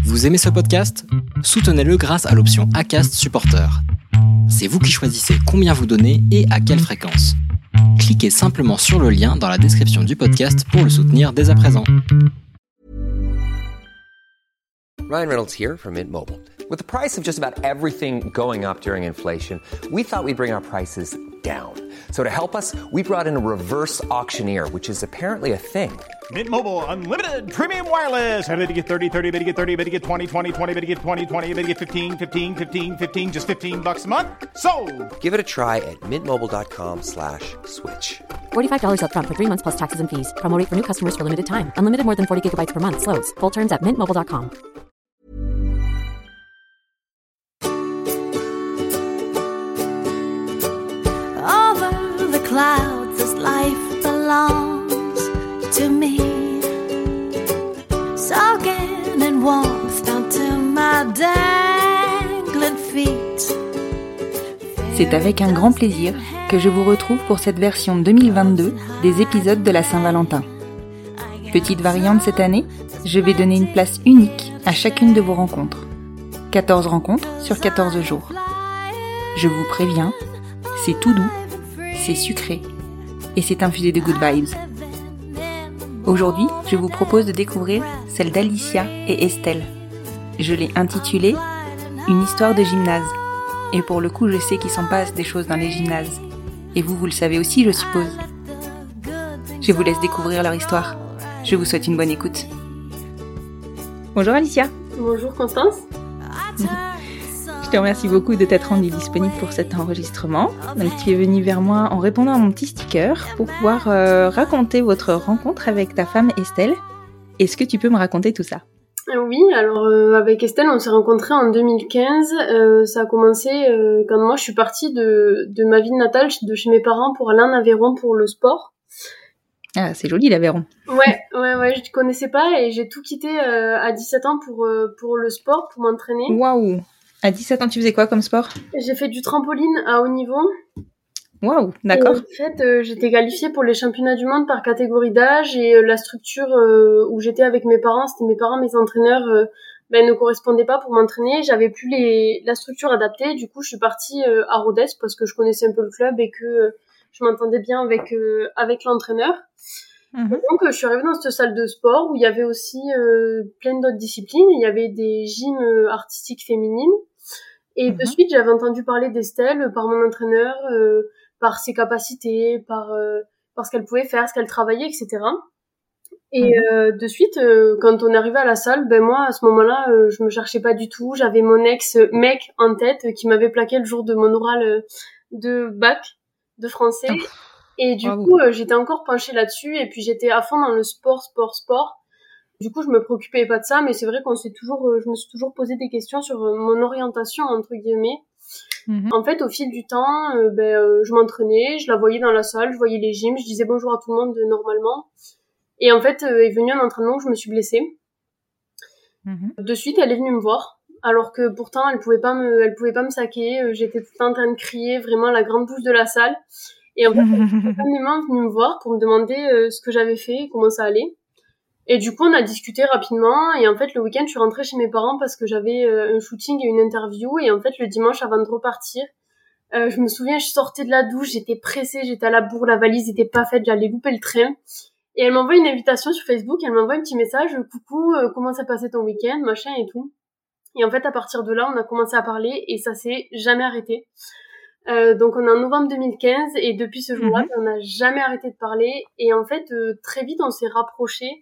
Vous aimez ce podcast ? Soutenez-le grâce à l'option Acast Supporter. C'est vous qui choisissez combien vous donnez et à quelle fréquence. Cliquez simplement sur le lien dans la description du podcast pour le soutenir dès à présent. Ryan Reynolds here from Mint Mobile. With the price of just about everything going up during inflation, we thought we'd bring our prices down. So to help us, we brought in a reverse auctioneer, which is apparently a thing. Mint Mobile Unlimited Premium Wireless. How to get 30, 30, how to get 30, how to get 20, 20, 20, how to get 20, 20, how to get 15, 15, 15, 15, just $15 a month? Sold! Give it a try at mintmobile.com/switch. $45 up front for 3 months plus taxes and fees. Promo rate for new customers for limited time. Unlimited more than 40 gigabytes per month. Slows full terms at mintmobile.com. Over the clouds, this life belongs to me. Soaking in warmth down to my dangling feet. C'est avec un grand plaisir que je vous retrouve pour cette version 2022 des épisodes de la Saint-Valentin. Petite variante cette année, je vais donner une place unique à chacune de vos rencontres. 14 rencontres sur 14 jours. Je vous préviens, c'est tout doux, c'est sucré et c'est infusé de good vibes. Aujourd'hui, je vous propose de découvrir celle d'Alicia et Estelle. Je l'ai intitulée « Une histoire de gymnase ». Et pour le coup, je sais qu'il s'en passe des choses dans les gymnases. Et vous le savez aussi, je suppose. Je vous laisse découvrir leur histoire. Je vous souhaite une bonne écoute. Bonjour Alicia. Bonjour Constance. Je te remercie beaucoup de t'être rendue disponible pour cet enregistrement. Donc tu es venue vers moi en répondant à mon petit sticker pour pouvoir raconter votre rencontre avec ta femme Estelle. Est-ce que tu peux me raconter tout ça ? Oui, alors avec Estelle, on s'est rencontrés en 2015. Ça a commencé quand moi je suis partie de ma ville natale, de chez mes parents, pour aller en Aveyron pour le sport. Ah, c'est joli l'Aveyron. Ouais, je connaissais pas et j'ai tout quitté à 17 ans pour le sport, pour m'entraîner. Waouh! À 17 ans, tu faisais quoi comme sport? J'ai fait du trampoline à haut niveau. Waouh, d'accord. Et en fait, j'étais qualifiée pour les championnats du monde par catégorie d'âge et la structure où j'étais avec mes parents, c'était mes parents, mes entraîneurs, ne correspondaient pas pour m'entraîner. J'avais plus la structure adaptée. Du coup, je suis partie à Rodez parce que je connaissais un peu le club et que je m'entendais bien avec l'entraîneur. Mmh. Donc, je suis arrivée dans cette salle de sport où il y avait aussi plein d'autres disciplines. Il y avait des gyms artistiques féminines. Et de suite, j'avais entendu parler d'Estelle par mon entraîneur, par ses capacités, par ce qu'elle pouvait faire, ce qu'elle travaillait, etc. Et de suite, quand on est arrivé à la salle, moi, à ce moment-là, je me cherchais pas du tout. J'avais mon ex-mec en tête qui m'avait plaqué le jour de mon oral de bac de français. Et du coup, j'étais encore penchée là-dessus. Et puis, j'étais à fond dans le sport. Du coup, je me préoccupais pas de ça, mais c'est vrai je me suis toujours posé des questions sur mon orientation, entre guillemets. Mmh. En fait, au fil du temps, je m'entraînais, je la voyais dans la salle, je voyais les gyms, je disais bonjour à tout le monde normalement. Et en fait, est venu un entraînement où je me suis blessée. Mmh. De suite, elle est venue me voir, alors que pourtant, elle pouvait pas me saquer. J'étais tout le temps en train de crier, vraiment la grande bouche de la salle. Et en fait, elle est spontanément venue me voir pour me demander ce que j'avais fait, comment ça allait. Et du coup, on a discuté rapidement. Et en fait, le week-end, je suis rentrée chez mes parents parce que j'avais un shooting et une interview. Et en fait, le dimanche, avant de repartir, je me souviens, je sortais de la douche, j'étais pressée, j'étais à la bourre, la valise était pas faite, j'allais louper le train. Et elle m'envoie une invitation sur Facebook, elle m'envoie un petit message, coucou, comment s'est passé ton week-end, machin et tout. Et en fait, à partir de là, on a commencé à parler et ça s'est jamais arrêté. Donc on est en novembre 2015 et depuis ce jour-là, on n'a jamais arrêté de parler. Et en fait, très vite, on s'est rapprochés.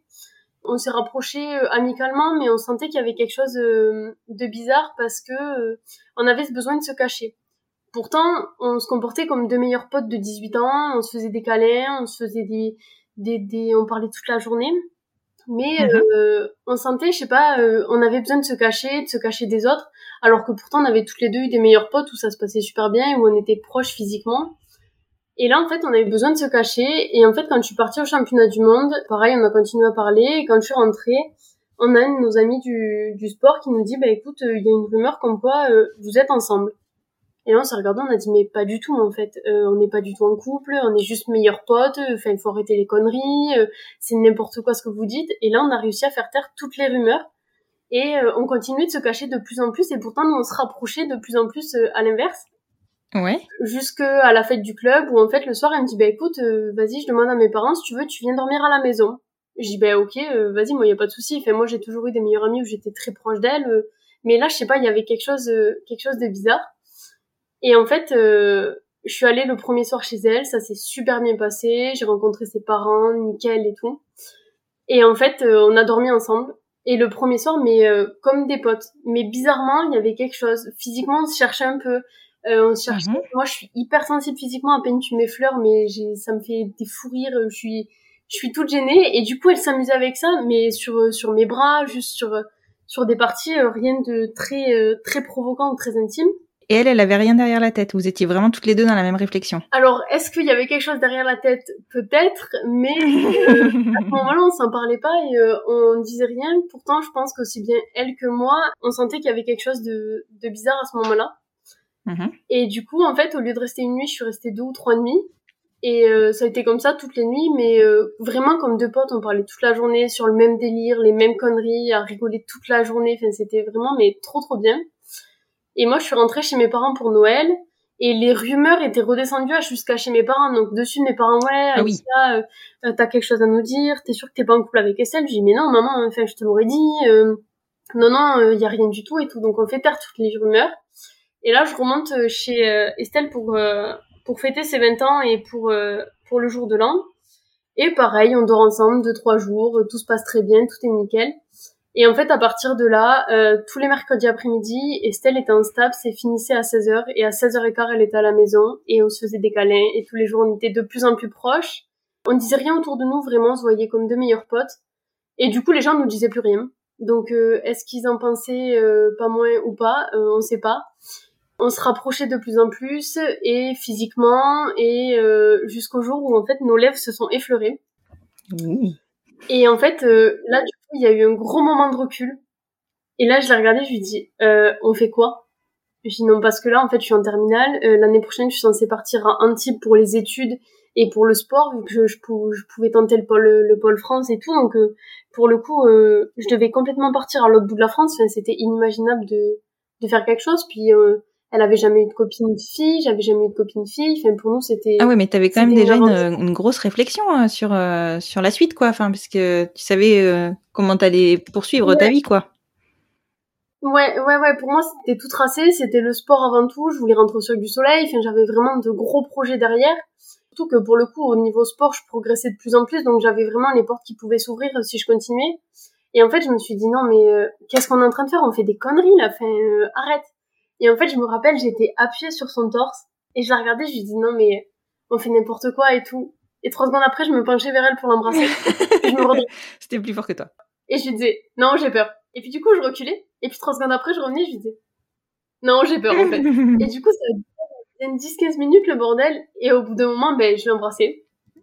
Amicalement, mais on sentait qu'il y avait quelque chose de bizarre parce que on avait ce besoin de se cacher. Pourtant, on se comportait comme deux meilleurs potes de 18 ans, on se faisait des câlins, on se faisait on parlait toute la journée. Mais on sentait, on avait besoin de se cacher des autres, alors que pourtant on avait toutes les deux eu des meilleurs potes où ça se passait super bien, où on était proches physiquement. Et là, en fait, on avait besoin de se cacher. Et en fait, quand je suis partie au championnat du monde, pareil, on a continué à parler. Et quand je suis rentrée, on a un de nos amis du sport qui nous dit, écoute, il y a une rumeur comme quoi vous êtes ensemble. Et là, on s'est regardé, on a dit, mais pas du tout, en fait. On n'est pas du tout en couple, on est juste meilleurs potes. Enfin, il faut arrêter les conneries. C'est n'importe quoi ce que vous dites. Et là, on a réussi à faire taire toutes les rumeurs. Et on continuait de se cacher de plus en plus, et pourtant nous on se rapprochait de plus en plus à l'inverse. Ouais. Jusqu'à la fête du club, où en fait le soir elle me dit écoute, vas-y, je demande à mes parents si tu veux, tu viens dormir à la maison. Je dis ok, vas-y, moi y a pas de souci. Enfin, moi j'ai toujours eu des meilleures amies où j'étais très proche d'elles, mais là je sais pas, il y avait quelque chose de bizarre. Et en fait, je suis allée le premier soir chez elle, ça s'est super bien passé, j'ai rencontré ses parents, nickel et tout. Et en fait, on a dormi ensemble. Et le premier soir, mais comme des potes. Mais bizarrement, il y avait quelque chose. Physiquement, on se cherchait un peu. On se cherchait. Moi, je suis hyper sensible physiquement. À peine tu m'effleures, mais ça me fait des fous rires. Je suis toute gênée. Et du coup, elle s'amusait avec ça, mais sur mes bras, juste sur des parties, rien de très provoquant ou très intime. Et elle avait rien derrière la tête. Vous étiez vraiment toutes les deux dans la même réflexion. Alors, est-ce qu'il y avait quelque chose derrière la tête? Peut-être, mais à ce moment-là, on s'en parlait pas et on disait rien. Pourtant, je pense qu'aussi bien elle que moi, on sentait qu'il y avait quelque chose de bizarre à ce moment-là. Et du coup, en fait, au lieu de rester une nuit, je suis restée 2 ou 3 nuits. Et ça a été comme ça toutes les nuits, mais vraiment comme deux potes, on parlait toute la journée sur le même délire, les mêmes conneries, à rigoler toute la journée. Enfin, c'était vraiment mais trop bien. Et moi, je suis rentrée chez mes parents pour Noël, et les rumeurs étaient redescendues jusqu'à chez mes parents. Donc, dessus de mes parents, ouais, Alicia, t'as quelque chose à nous dire, t'es sûre que t'es pas en couple avec Estelle? Je dis, mais non, maman, enfin, je te l'aurais dit, non, y a rien du tout et tout. Donc, on fait taire toutes les rumeurs. Et là, je remonte chez Estelle pour fêter ses 20 ans et pour le jour de l'an. Et pareil, on dort ensemble 2-3 jours, tout se passe très bien, tout est nickel. Et en fait, à partir de là, tous les mercredis après-midi, Estelle était en STAPS et finissait à 16h. Et à 16h15, elle était à la maison et on se faisait des câlins. Et tous les jours, on était de plus en plus proches. On disait rien autour de nous, vraiment, on se voyait comme deux meilleurs potes. Et du coup, les gens nous disaient plus rien. Donc, est-ce qu'ils en pensaient pas moins ou pas? On sait pas. On se rapprochait de plus en plus, et physiquement, et jusqu'au jour où, en fait, nos lèvres se sont effleurées. Et en fait, là, du coup, il y a eu un gros moment de recul. Et là, je l'ai regardé, je lui dis, on fait quoi? Je dis non, parce que là, en fait, je suis en terminale. L'année prochaine, je suis censée partir à Antibes pour les études et pour le sport, vu que je pouvais tenter le pôle France et tout. Donc, pour le coup, je devais complètement partir à l'autre bout de la France. Enfin, c'était inimaginable de faire quelque chose. Puis, elle avait jamais eu de copine fille, j'avais jamais eu de copine fille. Enfin, pour nous, c'était... Ah ouais, mais t'avais quand même déjà une grosse réflexion sur la suite, quoi. Enfin, parce que tu savais comment t'allais poursuivre ta vie, quoi. Ouais. Pour moi, c'était tout tracé. C'était le sport avant tout. Je voulais rentrer au Cirque du Soleil. Enfin, j'avais vraiment de gros projets derrière. Surtout que pour le coup, au niveau sport, je progressais de plus en plus. Donc, j'avais vraiment les portes qui pouvaient s'ouvrir si je continuais. Et en fait, je me suis dit, non, mais qu'est-ce qu'on est en train de faire? On fait des conneries, là. Enfin, arrête. Et en fait, je me rappelle, j'étais appuyée sur son torse. Et je la regardais, je lui dis, non, mais on fait n'importe quoi et tout. Et 3 secondes après, je me penchais vers elle pour l'embrasser. Et je me redressais. C'était plus fort que toi. Et je lui disais, non, j'ai peur. Et puis du coup, je reculais. Et puis 3 secondes après, je revenais, je lui disais, non, j'ai peur, en fait. Et du coup, ça a duré 10-15 minutes, le bordel. Et au bout d'un moment, je l'ai embrassé.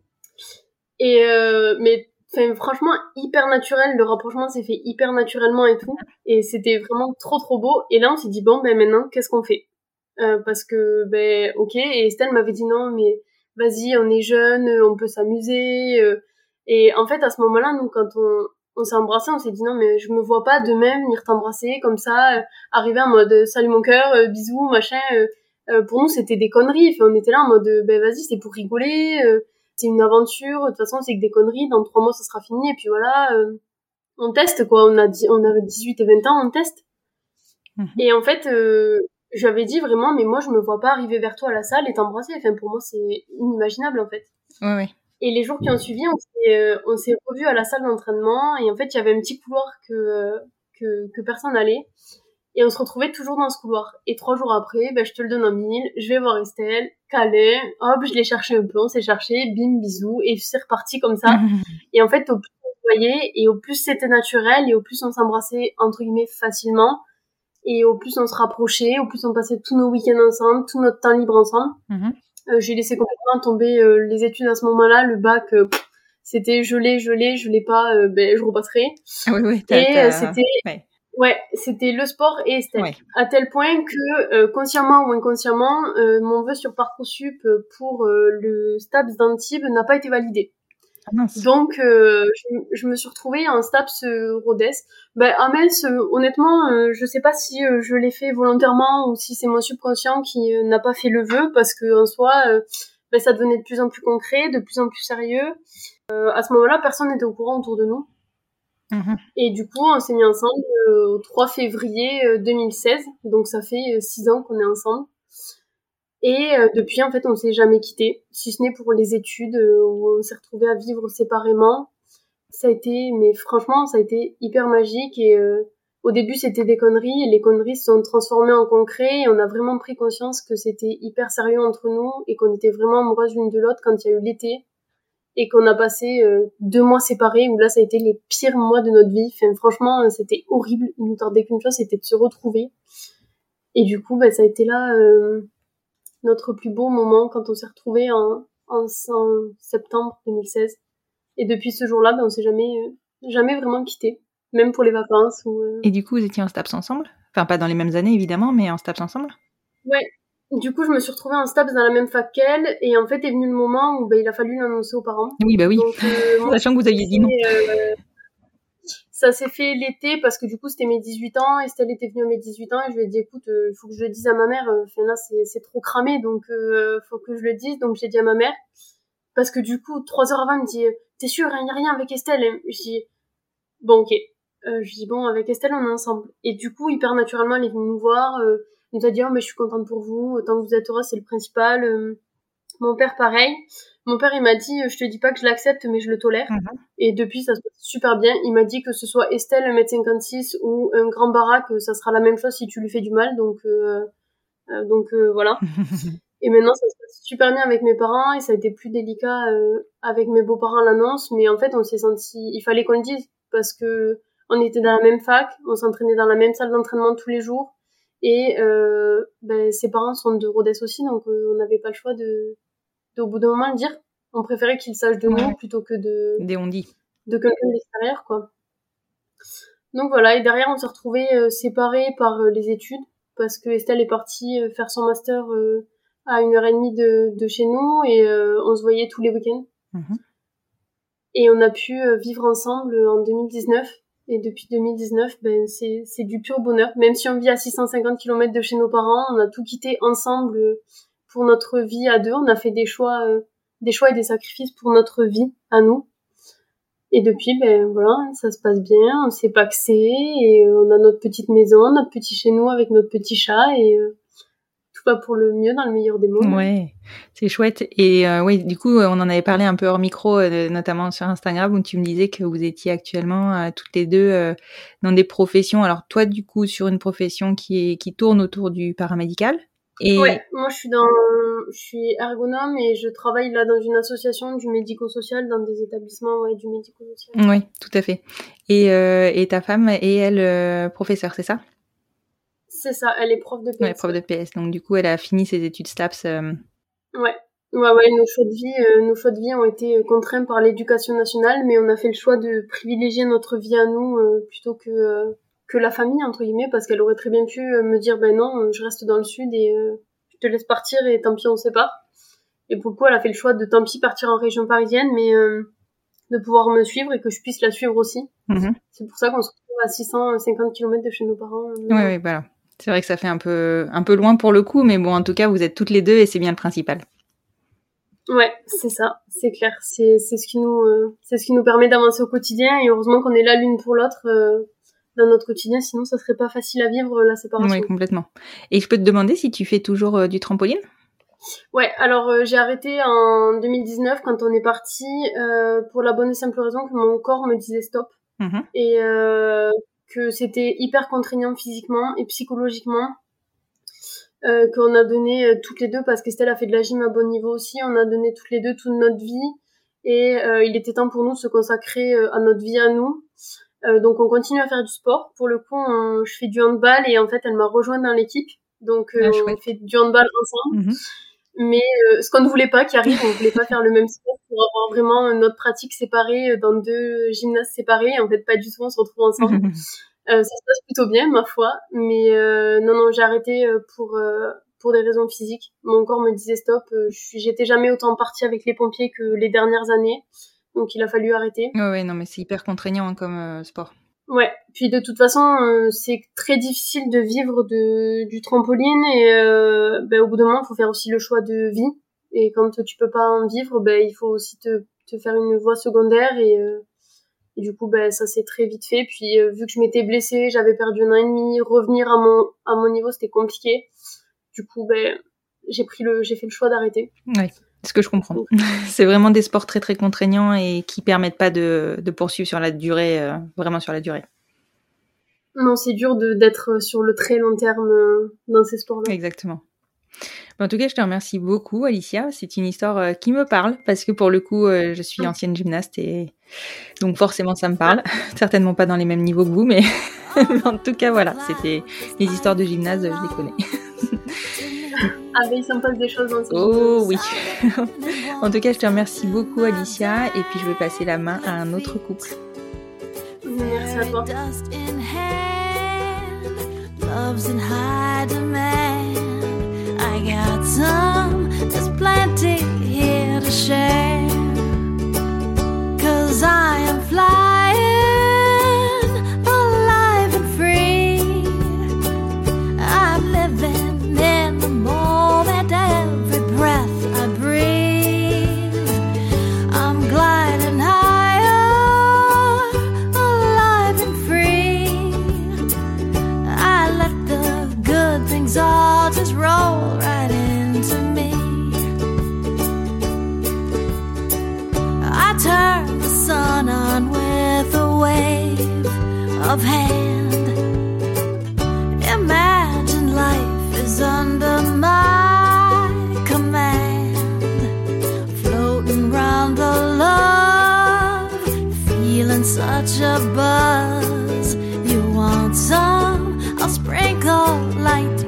Et mais franchement, hyper naturel. Le rapprochement s'est fait hyper naturellement et tout. Et c'était vraiment trop beau. Et là, on s'est dit, bon, maintenant, qu'est-ce qu'on fait? Parce que, ok. Et Estelle m'avait dit, non, mais vas-y, on est jeunes, on peut s'amuser. Et en fait, à ce moment-là, nous, quand on s'est embrassé, on s'est dit, non, mais je me vois pas demain venir t'embrasser comme ça, arriver en mode, salut mon cœur, bisous, machin. Pour nous, c'était des conneries. Enfin, on était là en mode, vas-y, c'est pour rigoler. C'est une aventure, de toute façon c'est que des conneries, dans 3 mois ça sera fini, et puis voilà, on teste quoi, on avait 18 et 20 ans, on teste. Et en fait, je lui avais dit vraiment, mais moi je me vois pas arriver vers toi à la salle et t'embrasser, enfin pour moi c'est inimaginable en fait. Ouais. Et les jours qui ont suivi, on s'est revus à la salle d'entraînement, et en fait il y avait un petit couloir que personne n'allait. Et on se retrouvait toujours dans ce couloir. Et 3 jours après, je te le donne en 1000, je vais voir Estelle, câlin, hop, je l'ai cherché un peu, on s'est cherché, bim, bisous, et c'est reparti comme ça. Et en fait, au plus on se voyait, et au plus c'était naturel, et au plus on s'embrassait, entre guillemets, facilement, et au plus on se rapprochait, au plus on passait tous nos week-ends ensemble, tout notre temps libre ensemble. J'ai laissé complètement tomber les études à ce moment-là, le bac, c'était je l'ai pas, je repasserai. C'était... Ouais, c'était le sport et Estelle. Ouais. À tel point que, consciemment ou inconsciemment, mon vœu sur Parcoursup pour le STAPS d'Antibes n'a pas été validé. Ah mince. Donc, je me suis retrouvée en STAPS Rodez. À Metz, honnêtement, je sais pas si je l'ai fait volontairement ou si c'est mon subconscient qui n'a pas fait le vœu, parce que en soi, ça devenait de plus en plus concret, de plus en plus sérieux. À ce moment-là, personne n'était au courant autour de nous. Et du coup, on s'est mis ensemble au 3 février 2016. Donc, ça fait 6 ans qu'on est ensemble. Et depuis, en fait, on s'est jamais quittés, si ce n'est pour les études où on s'est retrouvés à vivre séparément. Mais franchement, ça a été hyper magique. Et au début, c'était des conneries, et les conneries se sont transformées en concret. Et on a vraiment pris conscience que c'était hyper sérieux entre nous et qu'on était vraiment amoureuses l'une de l'autre quand il y a eu l'été. Et qu'on a passé 2 mois séparés, où là, ça a été les pires mois de notre vie. Enfin, franchement, c'était horrible. Il nous tardait qu'une chose, c'était de se retrouver. Et du coup, ça a été là notre plus beau moment quand on s'est retrouvés en septembre 2016. Et depuis ce jour-là, on s'est jamais vraiment quittés, même pour les vacances. Et du coup, vous étiez en STAPS ensemble ? Enfin, pas dans les mêmes années, évidemment, mais en STAPS ensemble ? Ouais. Du coup, je me suis retrouvée en STAPS dans la même fac qu'elle, et en fait, est venu le moment où il a fallu l'annoncer aux parents. Oui, oui. Donc, sachant que vous aviez dit non. Ça s'est fait l'été, parce que du coup, c'était mes 18 ans, Estelle était venue à mes 18 ans, et je lui ai dit, écoute, faut que je le dise à ma mère, là, c'est trop cramé, donc faut que je le dise. Donc, j'ai dit à ma mère, parce que du coup, 3 heures avant, elle me dit, t'es sûre, il n'y a rien avec Estelle? Et je dis, bon, ok. Je dis, bon, avec Estelle, on est ensemble. Et du coup, hyper naturellement, elle est venue nous voir, elle nous a dit, oh, mais je suis contente pour vous, tant que vous êtes heureuse, c'est le principal. Mon père, pareil. Mon père, il m'a dit, je te dis pas que je l'accepte, mais je le tolère. Et depuis, ça se passe super bien. Il m'a dit que ce soit Estelle, 1m56, ou un grand baraque, ça sera la même chose si tu lui fais du mal. Donc voilà. Et maintenant, ça se passe super bien avec mes parents, et ça a été plus délicat avec mes beaux-parents à l'annonce. Mais en fait, on s'est senti, il fallait qu'on le dise, parce que on était dans la même fac, on s'entraînait dans la même salle d'entraînement tous les jours, et ses parents sont de Rodez aussi, donc on n'avait pas le choix de au bout d'un moment le dire. On préférait qu'ils sachent de nous plutôt que de quelqu'un de l'extérieur, quoi. Donc voilà, et derrière, on s'est retrouvés séparés par les études, parce que Estelle est partie faire son master à 1h30 de chez nous, et on se voyait tous les week-ends. Et on a pu vivre ensemble en 2019. Et depuis 2019, c'est du pur bonheur. Même si on vit à 650 km de chez nos parents, on a tout quitté ensemble pour notre vie à deux. On a fait des choix et des sacrifices pour notre vie à nous. Et depuis, voilà, ça se passe bien, on s'est pacsé, et on a notre petite maison, notre petit chez nous avec notre petit chat, et tout va pour le mieux dans le meilleur des mondes. Ouais, c'est chouette. Et du coup, on en avait parlé un peu hors micro, notamment sur Instagram, où tu me disais que vous étiez actuellement toutes les deux dans des professions. Alors toi, du coup, sur une profession qui tourne autour du paramédical. Et... Ouais, moi je suis ergonome, et je travaille là dans une association du médico-social, dans des établissements du médico-social. Oui, tout à fait. Et ta femme est elle professeure, c'est ça? C'est ça, elle est prof de PS. Ouais, prof de PS. Donc du coup, elle a fini ses études STAPS. Ouais, nos choix de vie ont été contraints par l'éducation nationale, mais on a fait le choix de privilégier notre vie à nous plutôt que la famille, entre guillemets, parce qu'elle aurait très bien pu me dire, non, je reste dans le sud et je te laisse partir, et tant pis, on sépare. Et pour le coup, elle a fait le choix de tant pis partir en région parisienne, mais de pouvoir me suivre et que je puisse la suivre aussi. C'est pour ça qu'on se retrouve à 650 km de chez nos parents. Oui, voilà. C'est vrai que ça fait un peu loin pour le coup, mais bon, en tout cas, vous êtes toutes les deux, et c'est bien le principal. Ouais, c'est ça, c'est clair. C'est ce qui nous permet d'avancer au quotidien, et heureusement qu'on est là l'une pour l'autre dans notre quotidien, sinon ça serait pas facile à vivre, la séparation. Oui, complètement. Et je peux te demander si tu fais toujours du trampoline ? Ouais, alors j'ai arrêté en 2019 quand on est parti, pour la bonne et simple raison que mon corps me disait stop, et que c'était hyper contraignant physiquement et psychologiquement, qu'on a donné toutes les deux, parce qu'Estelle a fait de la gym à bon niveau aussi, on a donné toutes les deux toute notre vie, et il était temps pour nous de se consacrer à notre vie à nous. Donc on continue à faire du sport. Pour le coup, je fais du handball, et en fait elle m'a rejoint dans l'équipe, donc on fait du handball ensemble. Mais ce qu'on ne voulait pas qui arrive, on voulait pas faire le même sport pour avoir vraiment notre pratique séparée dans 2 gymnases séparés. En fait, pas du tout, on se retrouve ensemble. Ça se passe plutôt bien, ma foi. Mais non, j'ai arrêté pour des raisons physiques. Mon corps me disait stop. J'étais jamais autant partie avec les pompiers que les dernières années. Donc il a fallu arrêter. Ouais, non, mais c'est hyper contraignant comme sport. Ouais, puis de toute façon, c'est très difficile de vivre du trampoline et au bout d'un moment, il faut faire aussi le choix de vie. Et quand tu peux pas en vivre, il faut aussi te faire une voie secondaire et du coup, ça s'est très vite fait. Puis vu que je m'étais blessée, j'avais perdu 1 an et demi, revenir à mon niveau, c'était compliqué. Du coup, j'ai fait le choix d'arrêter. Ouais. Ce que je comprends. C'est vraiment des sports très très contraignants et qui permettent pas de poursuivre sur la durée, vraiment sur la durée. Non, c'est dur d'être sur le très long terme dans ces sports-là. Exactement. En tout cas, je te remercie beaucoup, Alicia. C'est une histoire qui me parle parce que pour le coup, je suis ancienne gymnaste et donc forcément ça me parle. Certainement pas dans les mêmes niveaux que vous, mais en tout cas, voilà, c'était les histoires de gymnase, je les connais. Ah il s'en passe des choses dans ces Oh oui. En tout cas, je te remercie beaucoup, Alicia, et puis je vais passer la main à un autre couple. Merci à toi. Love's in high demand. I got some, there's plenty here to share. 'Cause I am flying, alive and free. I'm living in the moment, every breath I breathe. I'm gliding higher, alive and free. I let the good things all just roll right into me. I turn the sun on with a wave of hand. Imagine life is under my command. Floating round the love, feeling such a buzz. You want some? I'll sprinkle light